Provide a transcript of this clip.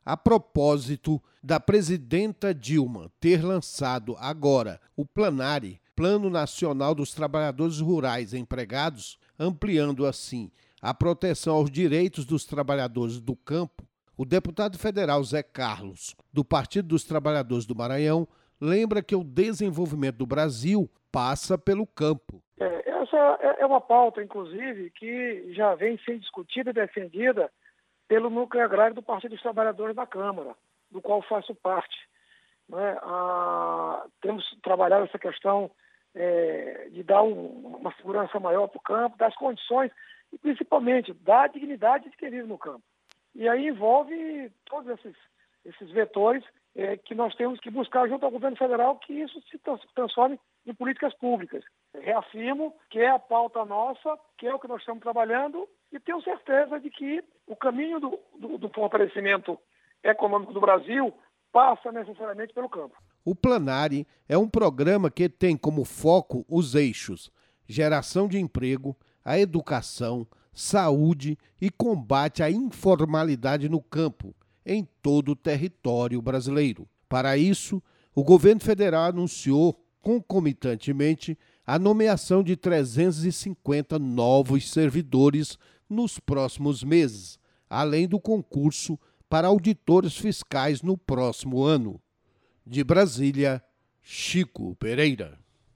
A propósito da presidenta Dilma ter lançado agora o Planare, Plano Nacional dos Trabalhadores Rurais Empregados, ampliando assim a proteção aos direitos dos trabalhadores do campo, o deputado federal Zé Carlos, do Partido dos Trabalhadores do Maranhão, lembra que o desenvolvimento do Brasil passa pelo campo. Essa é uma pauta, inclusive, que já vem sendo discutida e defendida pelo núcleo agrário do Partido dos Trabalhadores da Câmara, do qual faço parte. Né? Temos trabalhado essa questão de dar uma segurança maior para o campo, das condições e, principalmente, da dignidade de quem vive no campo. E aí envolve todos esses vetores que nós temos que buscar junto ao governo federal que isso se transforme em políticas públicas. Reafirmo que é a pauta nossa, que é o que nós estamos trabalhando e tenho certeza de que o caminho do fortalecimento econômico do Brasil passa necessariamente pelo campo. O Planare é um programa que tem como foco os eixos geração de emprego, a educação, saúde e combate à informalidade no campo, em todo o território brasileiro. Para isso, o governo federal anunciou, concomitantemente, a nomeação de 350 novos servidores nos próximos meses, além do concurso para auditores fiscais no próximo ano. De Brasília, Chico Pereira.